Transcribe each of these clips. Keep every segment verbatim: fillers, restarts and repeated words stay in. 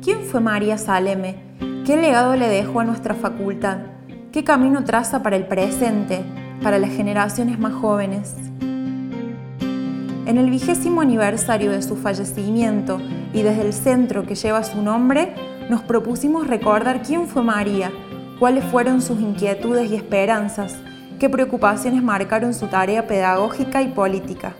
¿Quién fue María Saleme? ¿Qué legado le dejó a nuestra facultad? ¿Qué camino traza para el presente, para las generaciones más jóvenes? En el vigésimo aniversario de su fallecimiento y desde el centro que lleva su nombre, nos propusimos recordar quién fue María, cuáles fueron sus inquietudes y esperanzas, qué preocupaciones marcaron su tarea pedagógica y política.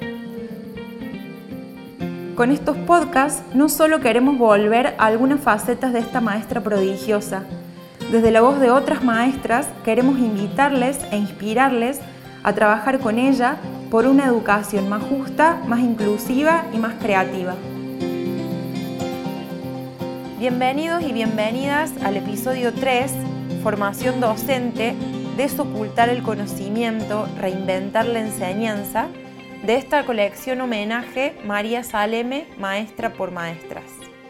Con estos podcasts no solo queremos volver a algunas facetas de esta maestra prodigiosa. Desde la voz de otras maestras queremos invitarles e inspirarles a trabajar con ella por una educación más justa, más inclusiva y más creativa. Bienvenidos y bienvenidas al episodio tres, Formación Docente, Desocultar el Conocimiento, Reinventar la Enseñanza, de esta colección homenaje María Saleme, maestra por maestras.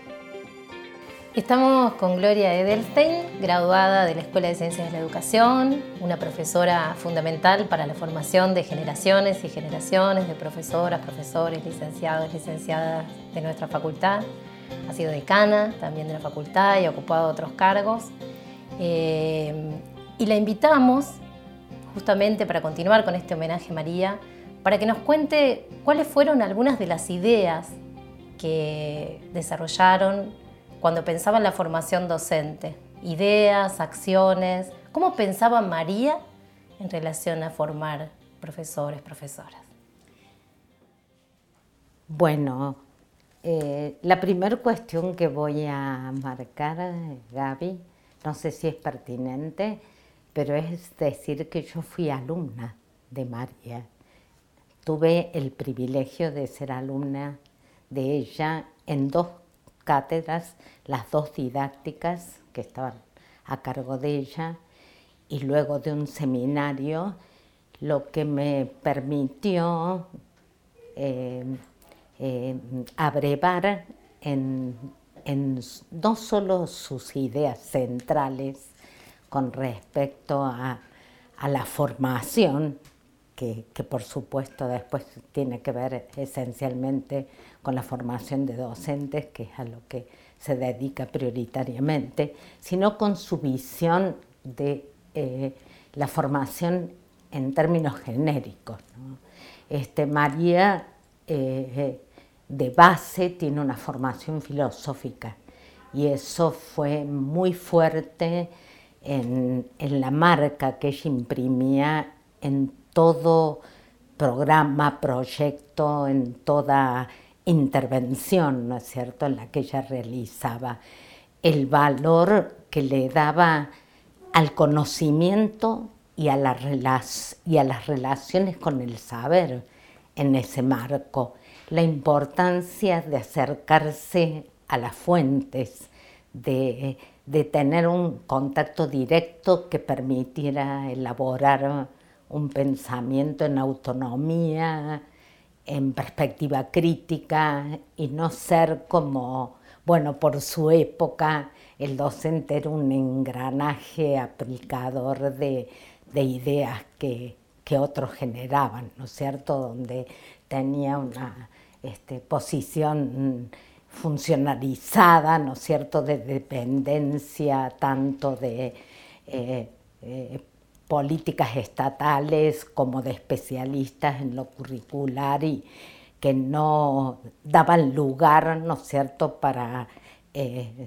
Estamos con Gloria Edelstein, graduada de la Escuela de Ciencias de la Educación, una profesora fundamental para la formación de generaciones y generaciones de profesoras, profesores, licenciados, licenciadas de nuestra facultad. Ha sido decana también de la facultad y ha ocupado otros cargos. Eh, y la invitamos justamente para continuar con este homenaje a María, para que nos cuente cuáles fueron algunas de las ideas que desarrollaron cuando pensaban la formación docente. Ideas, acciones, ¿cómo pensaba María en relación a formar profesores, profesoras? Bueno, eh, la primera cuestión que voy a marcar, Gaby, no sé si es pertinente, pero es decir que yo fui alumna de María. Tuve el privilegio de ser alumna de ella en dos cátedras, las dos didácticas que estaban a cargo de ella, y luego de un seminario, lo que me permitió eh, eh, abrevar en, en no solo sus ideas centrales con respecto a, a la formación, Que, que por supuesto después tiene que ver esencialmente con la formación de docentes, que es a lo que se dedica prioritariamente, sino con su visión de eh, la formación en términos genéricos, ¿no? Este, María eh, de base tiene una formación filosófica y eso fue muy fuerte en, en la marca que ella imprimía en todo programa, proyecto, en toda intervención, ¿no es cierto?, en la que ella realizaba, el valor que le daba al conocimiento y a, la relac- y a las relaciones con el saber en ese marco, la importancia de acercarse a las fuentes, de, de tener un contacto directo que permitiera elaborar un pensamiento en autonomía, en perspectiva crítica, y no ser como, bueno, por su época el docente era un engranaje aplicador de, de ideas que, que otros generaban, ¿no es cierto?, donde tenía una este, posición funcionalizada, ¿no es cierto?, de dependencia tanto de eh, eh, políticas estatales como de especialistas en lo curricular, y que no daban lugar, ¿no es cierto?, para eh,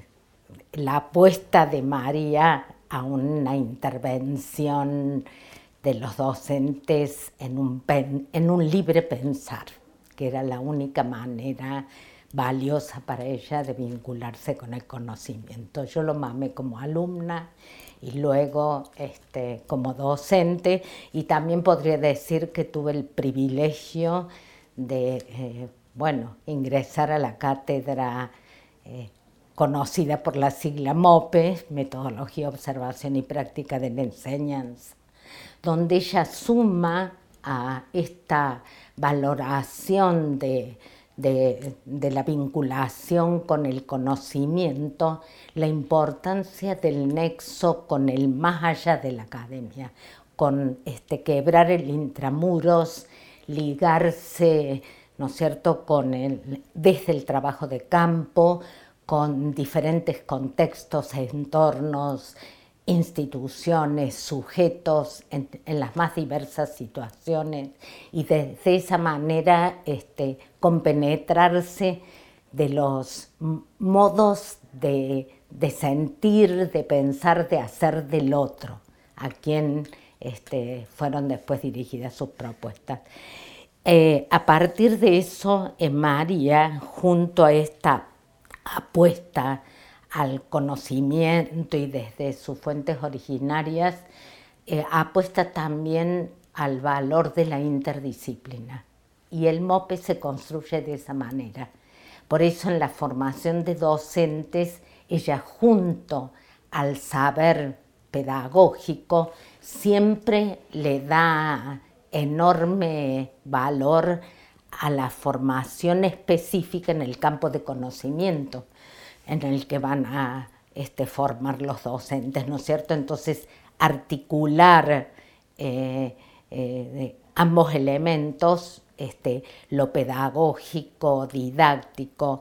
la apuesta de María a una intervención de los docentes en un, pen, en un libre pensar, que era la única manera valiosa para ella de vincularse con el conocimiento. Yo lo mamé como alumna y luego este, como docente, y también podría decir que tuve el privilegio de eh, bueno, ingresar a la cátedra eh, conocida por la sigla MOPE, Metodología, Observación y Práctica de la Enseñanza, donde ella suma a esta valoración de De, de la vinculación con el conocimiento, la importancia del nexo con el más allá de la academia, con este, quebrar el intramuros, ligarse, ¿no es cierto?, con el, desde el trabajo de campo, con diferentes contextos, entornos, instituciones, sujetos en, en las más diversas situaciones y de, de esa manera este, compenetrarse de los modos de, de sentir, de pensar, de hacer del otro, a quien este, fueron después dirigidas sus propuestas. Eh, a partir de eso, eh, María, junto a esta apuesta al conocimiento y desde sus fuentes originarias, eh, apuesta también al valor de la interdisciplina. Y el MOPE se construye de esa manera. Por eso en la formación de docentes, ella junto al saber pedagógico siempre le da enorme valor a la formación específica en el campo de conocimiento en el que van a este, formar los docentes, ¿no es cierto? Entonces, articular eh, eh, ambos elementos, este, lo pedagógico, didáctico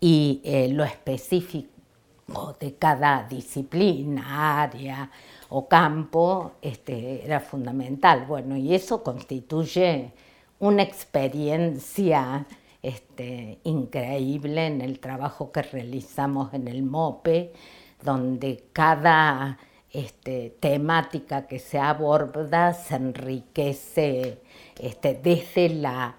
y eh, lo específico de cada disciplina, área o campo, este, era fundamental. Bueno, y eso constituye una experiencia Este, increíble en el trabajo que realizamos en el MOPE, donde cada este, temática que se aborda se enriquece este, desde la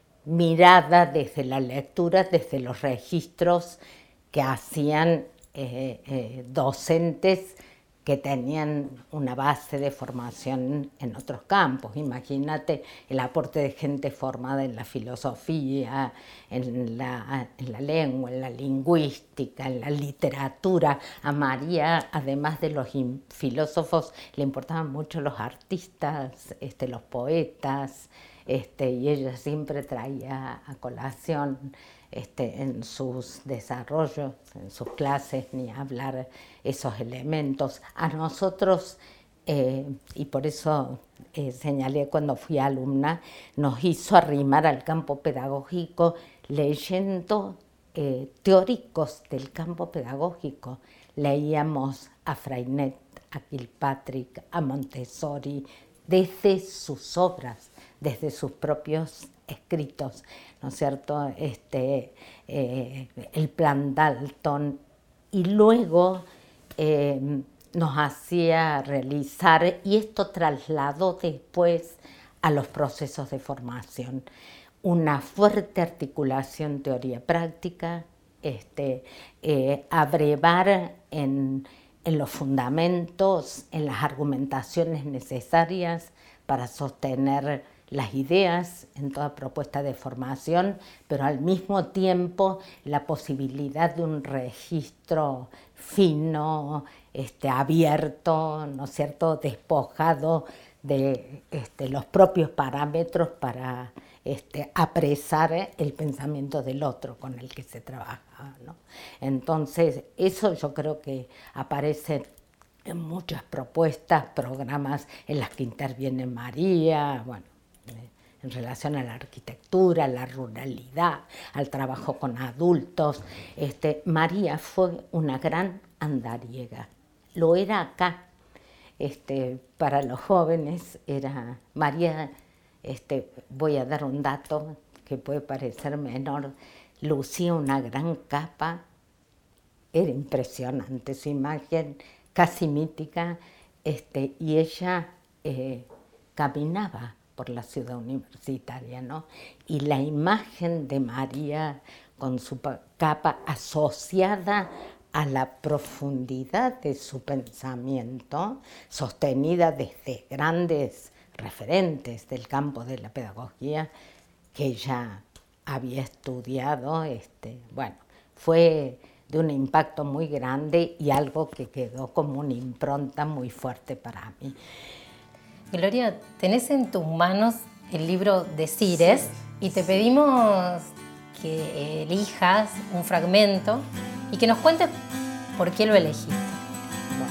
mirada, desde la lectura, desde los registros que hacían eh, eh, docentes que tenían una base de formación en otros campos. Imagínate el aporte de gente formada en la filosofía, en la, en la lengua, en la lingüística, en la literatura. A María, además de los filósofos, le importaban mucho los artistas, este, los poetas, este, y ella siempre traía a colación Este, en sus desarrollos, en sus clases, ni hablar esos elementos. A nosotros, eh, y por eso eh, señalé cuando fui alumna, nos hizo arrimar al campo pedagógico leyendo eh, teóricos del campo pedagógico. Leíamos a Freinet, a Kilpatrick, a Montessori, desde sus obras, desde sus propios escritos, ¿no es cierto? Este, eh, el plan Dalton, y luego eh, nos hacía realizar, y esto trasladó después a los procesos de formación, una fuerte articulación teoría-práctica, este, eh, abrevar en, en los fundamentos, en las argumentaciones necesarias para sostener las ideas en toda propuesta de formación, pero al mismo tiempo la posibilidad de un registro fino, este, abierto, ¿no es cierto?, despojado de este, los propios parámetros para este, apresar el pensamiento del otro con el que se trabaja, ¿no? Entonces, eso yo creo que aparece en muchas propuestas, programas en las que interviene María, bueno, en relación a la arquitectura, a la ruralidad, al trabajo con adultos. Este, María fue una gran andariega, lo era acá. Este, para los jóvenes era María, este, voy a dar un dato que puede parecer menor, lucía una gran capa, era impresionante su imagen, casi mítica, este, y ella eh, caminaba por la ciudad universitaria, ¿no? Y la imagen de María con su capa asociada a la profundidad de su pensamiento, sostenida desde grandes referentes del campo de la pedagogía que ella había estudiado, este, bueno, fue de un impacto muy grande y algo que quedó como una impronta muy fuerte para mí. Gloria, tenés en tus manos el libro Decires, sí, y te pedimos que elijas un fragmento y que nos cuentes por qué lo elegiste. Bueno,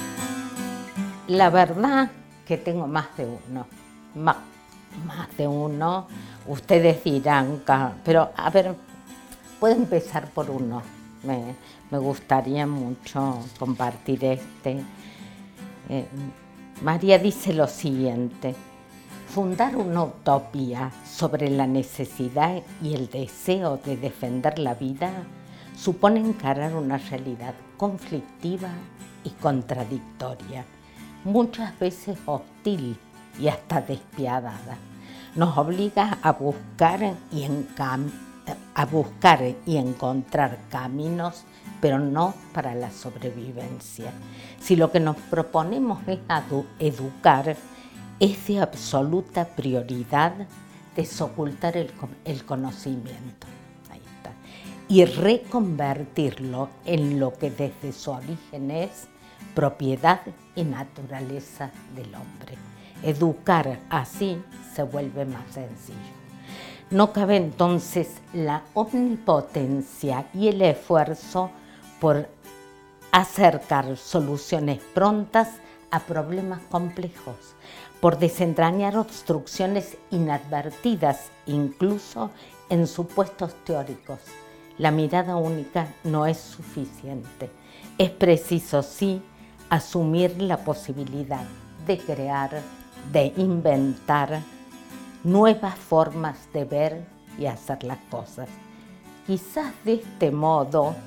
la verdad que tengo más de uno, más, más de uno. Ustedes dirán, pero a ver, puedo empezar por uno, me, me gustaría mucho compartir este. Eh, María dice lo siguiente: fundar una utopía sobre la necesidad y el deseo de defender la vida supone encarar una realidad conflictiva y contradictoria, muchas veces hostil y hasta despiadada. Nos obliga a buscar y, encam- a buscar y encontrar caminos, pero no para la sobrevivencia. Si lo que nos proponemos es educar, es de absoluta prioridad desocultar el, el conocimiento. Ahí está. Y reconvertirlo en lo que desde su origen es propiedad y naturaleza del hombre. Educar así se vuelve más sencillo. No cabe entonces la omnipotencia y el esfuerzo por acercar soluciones prontas a problemas complejos, por desentrañar obstrucciones inadvertidas incluso en supuestos teóricos. La mirada única no es suficiente. Es preciso, sí, asumir la posibilidad de crear, de inventar nuevas formas de ver y hacer las cosas. Quizás de este modo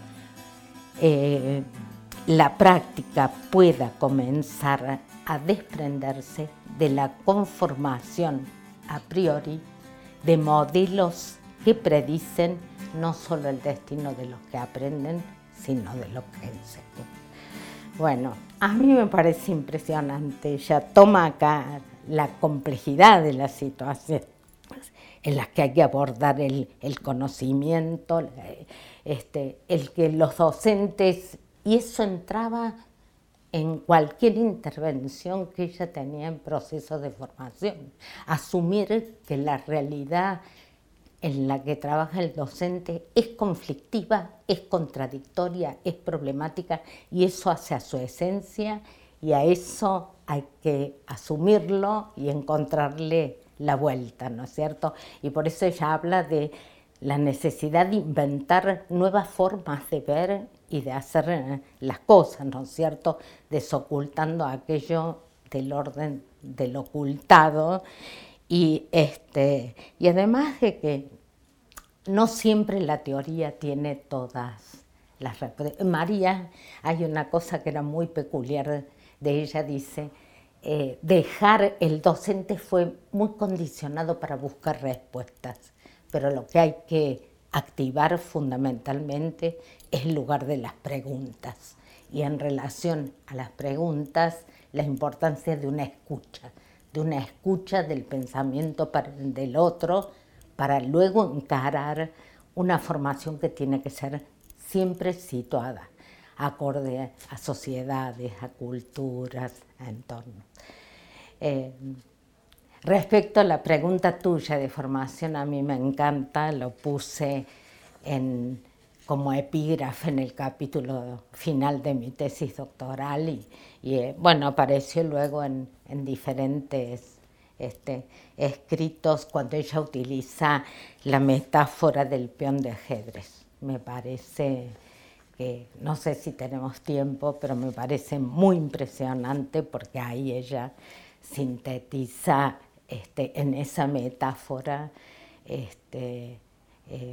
eh, la práctica pueda comenzar a desprenderse de la conformación a priori de modelos que predicen no solo el destino de los que aprenden, sino de los que enseñan. Bueno, a mí me parece impresionante. Ella toma acá la complejidad de la situación en las que hay que abordar el, el conocimiento, este, el que los docentes, y eso entraba en cualquier intervención que ella tenía en proceso de formación, asumir que la realidad en la que trabaja el docente es conflictiva, es contradictoria, es problemática, y eso hace a su esencia, y a eso hay que asumirlo y encontrarle la vuelta, ¿no es cierto? Y por eso ella habla de la necesidad de inventar nuevas formas de ver y de hacer las cosas, ¿no es cierto? Desocultando aquello del orden del ocultado. Y, este, y además de que no siempre la teoría tiene todas las respuestas. María, hay una cosa que era muy peculiar de ella, dice, eh, dejar el docente fue muy condicionado para buscar respuestas, pero lo que hay que activar fundamentalmente es el lugar de las preguntas, y en relación a las preguntas, la importancia de una escucha, de una escucha del pensamiento para, del otro, para luego encarar una formación que tiene que ser siempre situada, acorde a sociedades, a culturas, a entornos. Eh, respecto a la pregunta tuya de formación, a mí me encanta, lo puse en, como epígrafe en el capítulo final de mi tesis doctoral y, y eh, bueno, apareció luego en, en diferentes este, escritos cuando ella utiliza la metáfora del peón de ajedrez. Me parece que, no sé si tenemos tiempo, pero me parece muy impresionante porque ahí ella sintetiza este, en esa metáfora este, eh,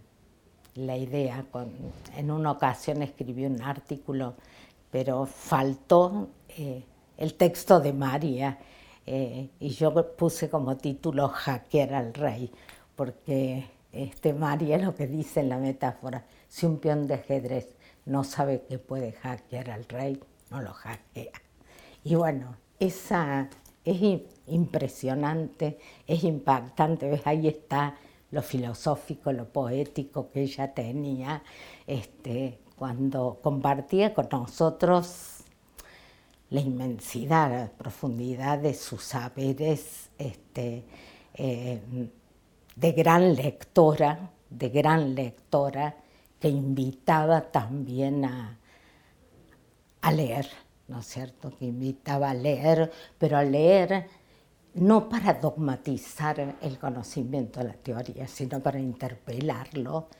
la idea. Con, en una ocasión escribí un artículo, pero faltó eh, el texto de María, eh, y yo puse como título Hackear al rey, porque este, María lo que dice en la metáfora: si un peón de ajedrez no sabe que puede hackear al rey, no lo hackea. Y bueno, esa es impresionante, es impactante, ¿ves? Ahí está lo filosófico, lo poético que ella tenía este, cuando compartía con nosotros la inmensidad, la profundidad de sus saberes, este, eh, de gran lectora, de gran lectora, que invitaba también a, a leer, ¿no es cierto? Que invitaba a leer, pero a leer no para dogmatizar el conocimiento de la teoría, sino para interpelarlo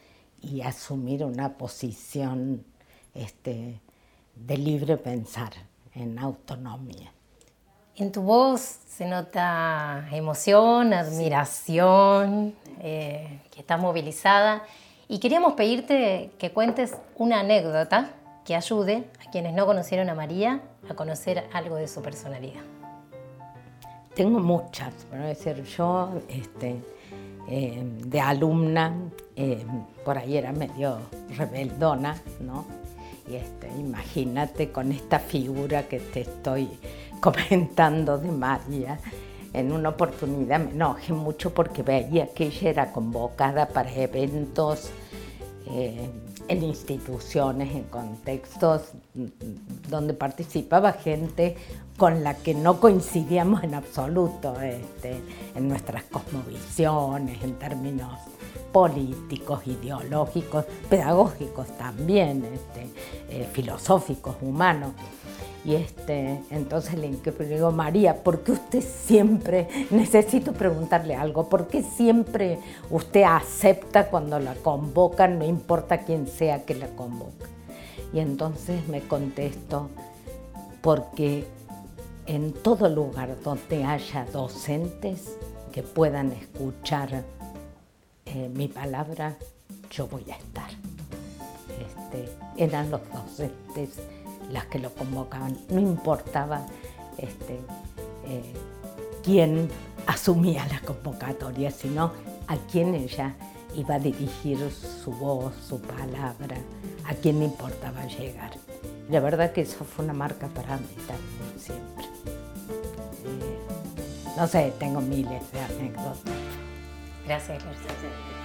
y asumir una posición este, de libre pensar, en autonomía. En tu voz se nota emoción, admiración, eh, que estás movilizada. Y queríamos pedirte que cuentes una anécdota que ayude a quienes no conocieron a María a conocer algo de su personalidad. Tengo muchas, pero decir, yo este, eh, de alumna, eh, por ahí era medio rebeldona, ¿no? Y este, imagínate con esta figura que te estoy comentando de María. En una oportunidad me enojé mucho porque veía que ella era convocada para eventos eh, en instituciones, en contextos donde participaba gente con la que no coincidíamos en absoluto, este, en nuestras cosmovisiones, en términos políticos, ideológicos, pedagógicos también, este, eh, filosóficos, humanos. Y este, entonces le digo, María, ¿por qué usted siempre, necesito preguntarle algo, ¿por qué siempre usted acepta cuando la convocan, no importa quién sea que la convoque? Y entonces me contestó, porque en todo lugar donde haya docentes que puedan escuchar eh, mi palabra, yo voy a estar. Este, eran los docentes las que lo convocaban, no importaba este, eh, quién asumía la convocatoria, sino a quién ella iba a dirigir su voz, su palabra, a quién le importaba llegar. La verdad que eso fue una marca para mí también, siempre. Eh, no sé, tengo miles de anécdotas. Gracias, gracias.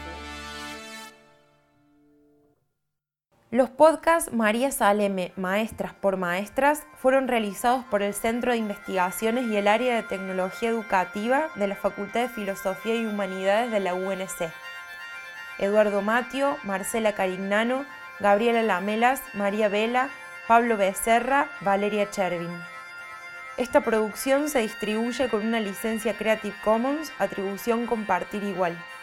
Los podcasts María Saleme, Maestras por Maestras, fueron realizados por el Centro de Investigaciones y el Área de Tecnología Educativa de la Facultad de Filosofía y Humanidades de la U N C. Eduardo Matio, Marcela Carignano, Gabriela Lamelas, María Vela, Pablo Becerra, Valeria Chervin. Esta producción se distribuye con una licencia Creative Commons, atribución compartir igual.